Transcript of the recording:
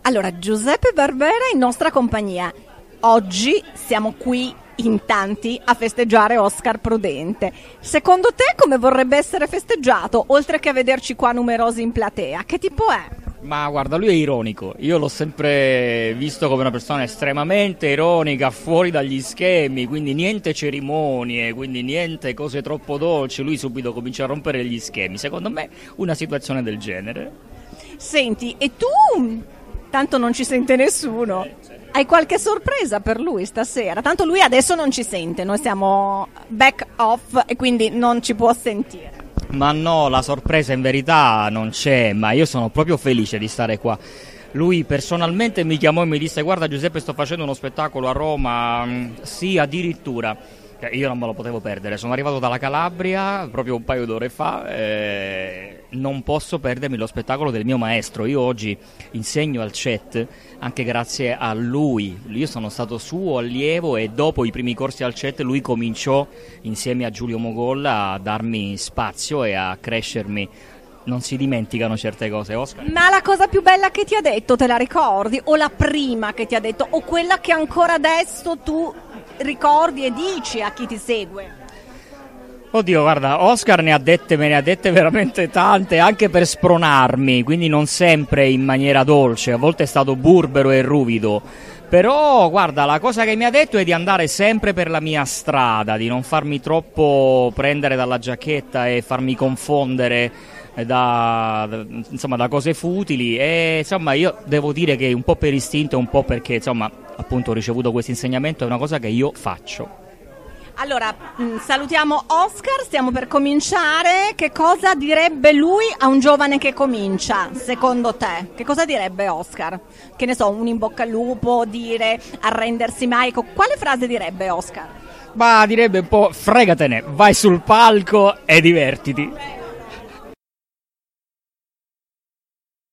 Allora, Giuseppe Barbera in nostra compagnia. Oggi siamo qui in tanti a festeggiare Oscar Prudente. Secondo te come vorrebbe essere festeggiato, oltre che a vederci qua numerosi in platea? Che tipo è? Ma guarda, lui è ironico, io l'ho sempre visto come una persona estremamente ironica, fuori dagli schemi, quindi niente cerimonie, quindi niente cose troppo dolci, lui subito comincia a rompere gli schemi. Secondo me una situazione del genere. Senti, e tu? Tanto non ci sente nessuno. Hai qualche sorpresa per lui stasera? Tanto lui adesso non ci sente, noi siamo back off e quindi non ci può sentire. Ma no, la sorpresa in verità non c'è, ma io sono proprio felice di stare qua. Lui personalmente mi chiamò e mi disse: guarda Giuseppe, sto facendo uno spettacolo a Roma. Sì, addirittura. Io non me lo potevo perdere, sono arrivato dalla Calabria proprio un paio d'ore fa, non posso perdermi lo spettacolo del mio maestro. Io oggi insegno al CET anche grazie a lui, io sono stato suo allievo e dopo i primi corsi al CET lui cominciò insieme a Giulio Mogolla a darmi spazio e a crescermi. Non si dimenticano certe cose, Oscar. Ma la cosa più bella che ti ha detto, te la ricordi? O la prima che ti ha detto? O quella che ancora adesso tu ricordi e dici a chi ti segue? Oddio, guarda, Oscar me ne ha dette veramente tante, anche per spronarmi, quindi non sempre in maniera dolce, a volte è stato burbero e ruvido. Però, guarda, la cosa che mi ha detto è di andare sempre per la mia strada, di non farmi troppo prendere dalla giacchetta e farmi confondere da cose futili. E insomma, io devo dire che un po' per istinto e un po' perché, insomma, appunto ho ricevuto questo insegnamento, è una cosa che io faccio. Allora, salutiamo Oscar, stiamo per cominciare. Che cosa direbbe lui a un giovane che comincia, secondo te? Che cosa direbbe Oscar? Che ne so, un in bocca al lupo, dire arrendersi mai? Quale frase direbbe Oscar? Ma direbbe un po' fregatene, vai sul palco e divertiti.